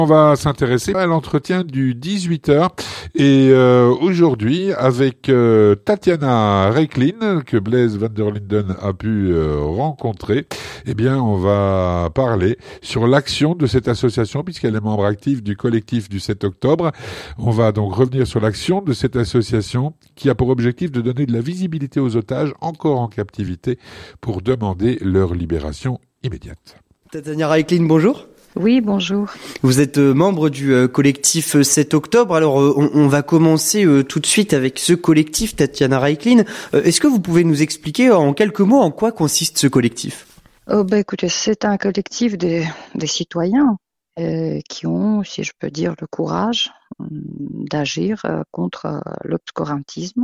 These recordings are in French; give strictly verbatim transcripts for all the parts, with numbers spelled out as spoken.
On va s'intéresser à l'entretien du dix-huit heures et euh, aujourd'hui avec euh, Tatiana Reiklin que Blaise van der Linden a pu euh, rencontrer, eh bien on va parler sur l'action de cette association puisqu'elle est membre active du collectif du sept octobre. On va donc revenir sur l'action de cette association qui a pour objectif de donner de la visibilité aux otages encore en captivité pour demander leur libération immédiate. Tatiana Reiklin, bonjour. Oui, bonjour. Vous êtes euh, membre du euh, collectif euh, sept octobre. Alors, euh, on, on va commencer euh, tout de suite avec ce collectif, Tatiana Reiklin. Euh, est-ce que vous pouvez nous expliquer en quelques mots en quoi consiste ce collectif ? Oh, ben, écoutez, c'est un collectif des, des citoyens euh, qui ont, si je peux dire, le courage euh, d'agir euh, contre euh, l'obscurantisme.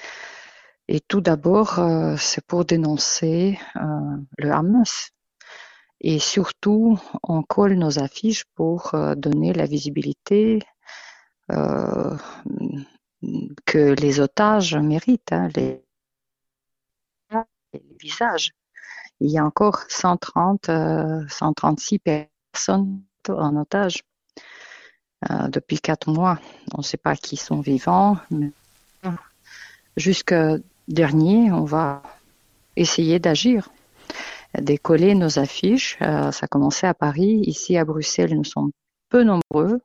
Et tout d'abord, euh, c'est pour dénoncer euh, le Hamas. Et surtout, on colle nos affiches pour euh, donner la visibilité euh, que les otages méritent, hein, les, les visages. Il y a encore cent trente, euh, cent trente-six personnes en otage euh, depuis quatre mois. On ne sait pas qui sont vivants, mais jusqu'à dernier, on va essayer d'agir. Décoller nos affiches. Euh, ça a commencé à Paris. Ici, à Bruxelles, nous sommes peu nombreux.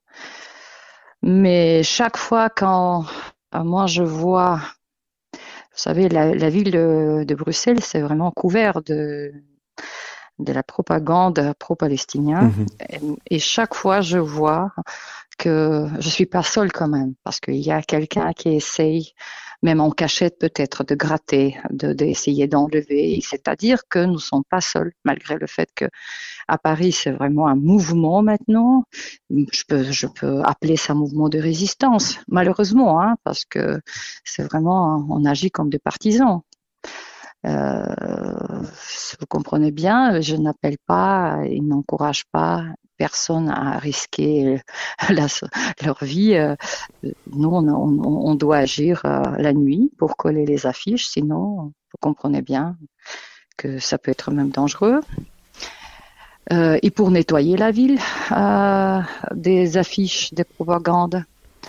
Mais chaque fois quand euh, moi je vois, vous savez, la, la ville de, de Bruxelles, c'est vraiment couvert de, de la propagande pro-palestinienne. Mmh. Et, et chaque fois, je vois que je suis pas seule quand même, parce qu'il y a quelqu'un qui essaye, même en cachette peut-être, de gratter, de d'essayer d'enlever. C'est-à-dire que nous ne sommes pas seuls, malgré le fait que à Paris c'est vraiment un mouvement maintenant. Je peux je peux appeler ça mouvement de résistance, malheureusement, hein, parce que c'est vraiment on agit comme des partisans. Euh, vous comprenez bien, je n'appelle pas et n'encourage pas personne à risquer la, leur vie. Nous, on, on, on doit agir la nuit pour coller les affiches, sinon, vous comprenez bien que ça peut être même dangereux. Euh, et pour nettoyer la ville, euh, des affiches, des propagandes.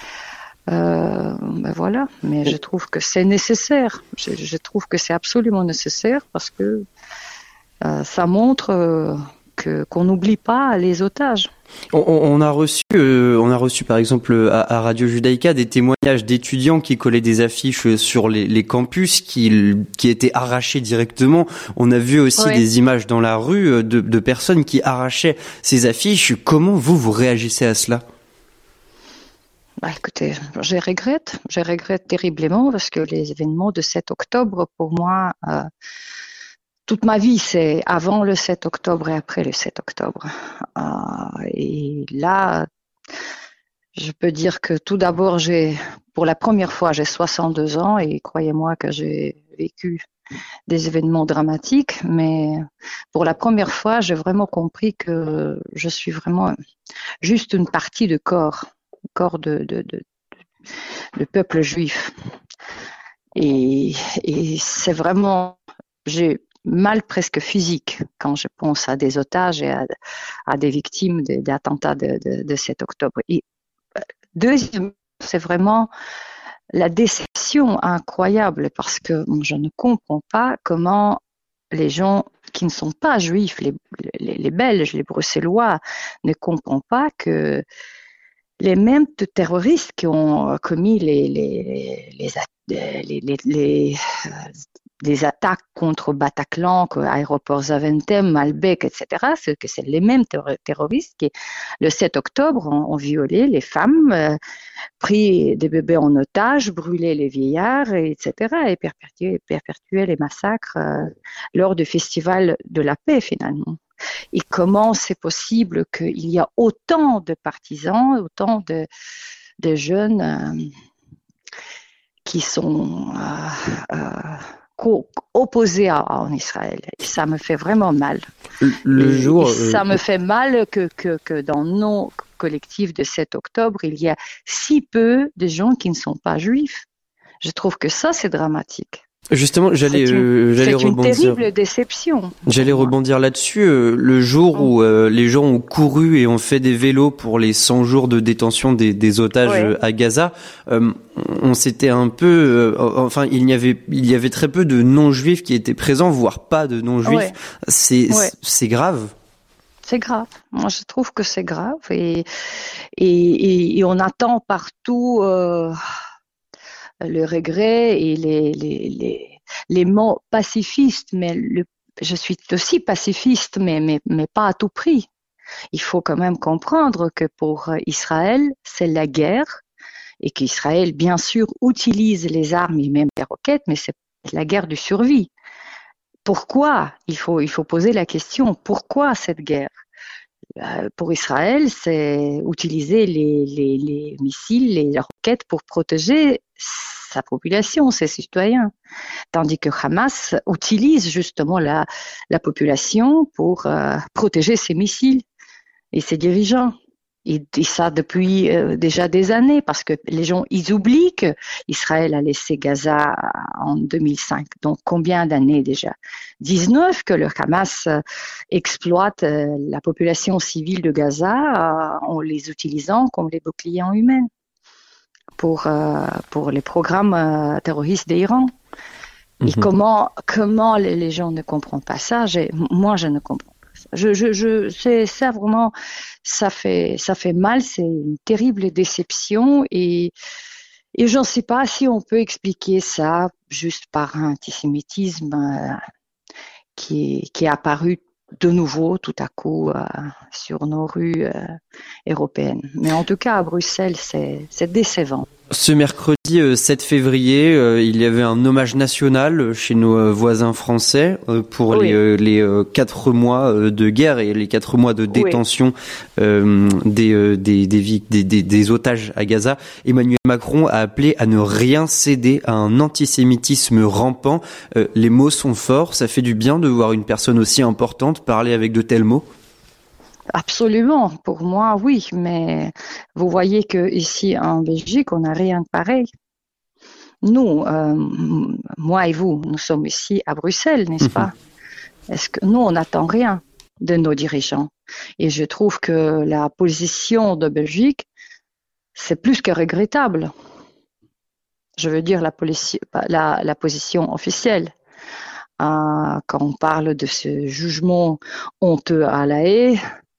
Euh, ben voilà, mais je trouve que c'est nécessaire. Je, je trouve que c'est absolument nécessaire parce que euh, ça montre euh, que qu'on n'oublie pas les otages. On, on a reçu, euh, on a reçu par exemple à, à Radio Judaïka des témoignages d'étudiants qui collaient des affiches sur les, les campus, qui, qui étaient arrachés directement. On a vu aussi oui. des images dans la rue de, de personnes qui arrachaient ces affiches. Comment vous vous réagissez à cela ? Bah, écoutez, je regrette, je regrette terriblement parce que les événements de sept octobre, pour moi, euh, toute ma vie, c'est avant le sept octobre et après le sept octobre. Euh, et là, je peux dire que tout d'abord, j'ai, pour la première fois, j'ai soixante-deux ans et croyez-moi que j'ai vécu des événements dramatiques, mais pour la première fois, j'ai vraiment compris que je suis vraiment juste une partie de corps. corps de, de, de, de peuple juif. Et, et c'est vraiment, j'ai mal presque physique quand je pense à des otages et à, à des victimes de, d'attentats de, de, de sept octobre. Et deuxième, c'est vraiment la déception incroyable parce que bon, je ne comprends pas comment les gens qui ne sont pas juifs, les, les, les Belges, les Bruxellois, ne comprennent pas que les mêmes terroristes qui ont commis les, les, les, les, les, les, les attaques contre Bataclan, aéroport Zaventem, Malbec, et cetera, c'est que c'est les mêmes terroristes qui, le sept octobre, ont, ont violé les femmes, euh, pris des bébés en otage, brûlé les vieillards, et cetera, et perpétué, perpétué les massacres euh, lors du festival de la paix, finalement. Et comment c'est possible qu'il y a autant de partisans, autant de, de jeunes euh, qui sont euh, euh, opposés à, en Israël. Et ça me fait vraiment mal. Le et, jour, et ça euh... me fait mal que, que, que dans nos collectifs de sept octobre, il y a si peu de gens qui ne sont pas juifs. Je trouve que ça, c'est dramatique. Justement, j'allais, C'est une, euh, j'allais c'est une rebondir. terrible déception. J'allais rebondir là-dessus. euh, le jour où euh, les gens ont couru et ont fait des vélos pour les cent jours de détention des, des otages Ouais. euh, à Gaza, euh, on s'était un peu, euh, enfin, il y avait, il y avait très peu de non-juifs qui étaient présents, voire pas de non-juifs. Ouais. C'est, Ouais. c'est grave. C'est grave. Moi, je trouve que c'est grave et, et, et, et on attend partout euh, le regret et les, les, les, les mots pacifistes. Mais le, je suis aussi pacifiste, mais, mais, mais pas à tout prix. Il faut quand même comprendre que pour Israël, c'est la guerre et qu'Israël, bien sûr, utilise les armes et même les roquettes, mais c'est la guerre de survie. Pourquoi? Il faut, il faut poser la question. Pourquoi cette guerre? Pour Israël, c'est utiliser les, les, les missiles, les roquettes pour protéger sa population, ses citoyens. Tandis que Hamas utilise justement la, la population pour euh, protéger ses missiles et ses dirigeants. Et, et ça depuis euh, déjà des années, parce que les gens, ils oublient qu'Israël a laissé Gaza en deux mille cinq. Donc, combien d'années déjà? dix-neuf que le Hamas euh, exploite euh, la population civile de Gaza euh, en les utilisant comme les boucliers humains pour, euh, pour les programmes euh, terroristes d'Iran. Mm-hmm. Et comment, comment les, les gens ne comprennent pas ça? J'ai, moi, je ne comprends. Je, je, je, c'est ça vraiment, ça fait, ça fait mal, c'est une terrible déception et, et je ne sais pas si on peut expliquer ça juste par un antisémitisme euh, qui, qui est apparu de nouveau tout à coup euh, sur nos rues euh, européennes. Mais en tout cas à Bruxelles, c'est, c'est décevant. Ce mercredi euh, sept février, euh, il y avait un hommage national chez nos euh, voisins français euh, pour oui. les, euh, les euh, quatre mois euh, de guerre et les quatre mois de détention oui. euh, des, euh, des, des, des, des, des otages à Gaza. Emmanuel Macron a appelé à ne rien céder à un antisémitisme rampant. Euh, les mots sont forts, ça fait du bien de voir une personne aussi importante parler avec de tels mots. Absolument, pour moi oui, mais vous voyez que ici en Belgique, on n'a rien de pareil. Nous, euh, moi et vous, nous sommes ici à Bruxelles, n'est-ce pas? Est-ce que nous, on n'attend rien de nos dirigeants? Et je trouve que la position de Belgique, c'est plus que regrettable. Je veux dire la, polici- la, la position officielle. Euh, quand on parle de ce jugement honteux à La Haye,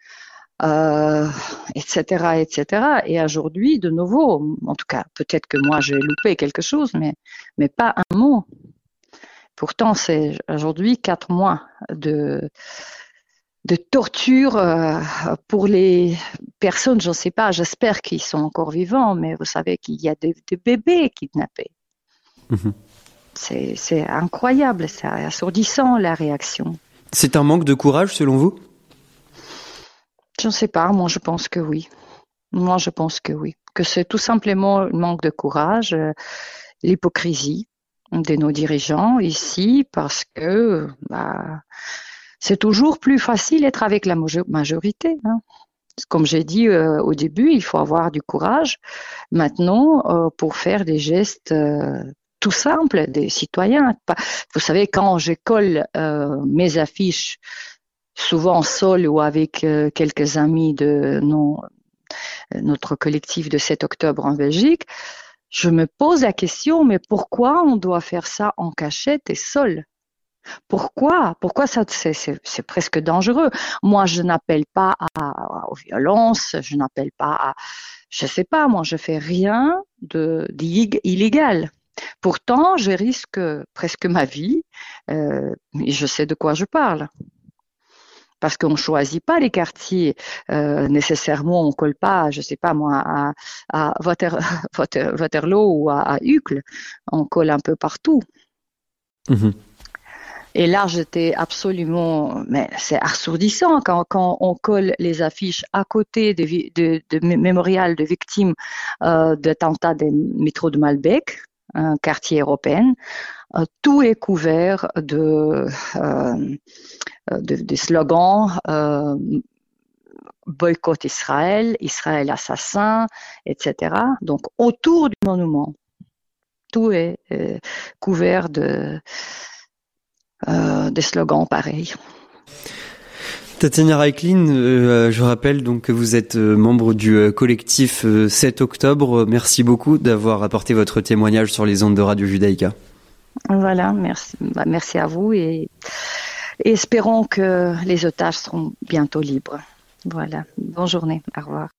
Euh, et cetera, et cetera. Et aujourd'hui, de nouveau, en tout cas, peut-être que moi j'ai loupé quelque chose, mais mais pas un mot. Pourtant, c'est aujourd'hui quatre mois de de torture euh, pour les personnes. Je ne sais pas. J'espère qu'ils sont encore vivants, mais vous savez qu'il y a des, des bébés kidnappés. Mm-hmm. C'est c'est incroyable, c'est assourdissant la réaction. C'est un manque de courage, selon vous? Je ne sais pas, moi je pense que oui. Moi je pense que oui. Que c'est tout simplement le manque de courage, euh, l'hypocrisie de nos dirigeants ici, parce que bah, c'est toujours plus facile d'être avec la majorité. Hein. Comme j'ai dit euh, au début, il faut avoir du courage maintenant euh, pour faire des gestes euh, tout simples des citoyens. Vous savez, quand je colle euh, mes affiches, souvent seul ou avec euh, quelques amis de non, notre collectif de sept octobre en Belgique, je me pose la question, mais pourquoi on doit faire ça en cachette et seul? Pourquoi? Pourquoi ça, c'est, c'est, c'est presque dangereux. Moi, je n'appelle pas à, à, aux violences, je n'appelle pas à, je sais pas, moi, je fais rien de, d'illégal. Pourtant, je risque presque ma vie, euh, et je sais de quoi je parle. Parce qu'on ne choisit pas les quartiers euh, nécessairement, on ne colle pas, je ne sais pas moi, à, à Water, Water, Waterloo ou à, à Uccle, on colle un peu partout. Mmh. Et là, j'étais absolument, mais c'est assourdissant quand, quand on colle les affiches à côté de, de, de mémorial de victimes euh, d'attentats des métros de Malbec, un quartier européen. Euh, tout est couvert de, euh, de, de slogans euh, boycott Israël, Israël assassin, et cetera. Donc autour du monument, tout est, est couvert de, euh, des slogans pareils. Tatiana Reiklin, euh, je rappelle donc que vous êtes euh, membre du euh, collectif euh, sept octobre. Merci beaucoup d'avoir apporté votre témoignage sur les ondes de Radio Judaïka. Voilà, merci, bah, merci à vous et, et espérons que les otages seront bientôt libres. Voilà, bonne journée, au revoir.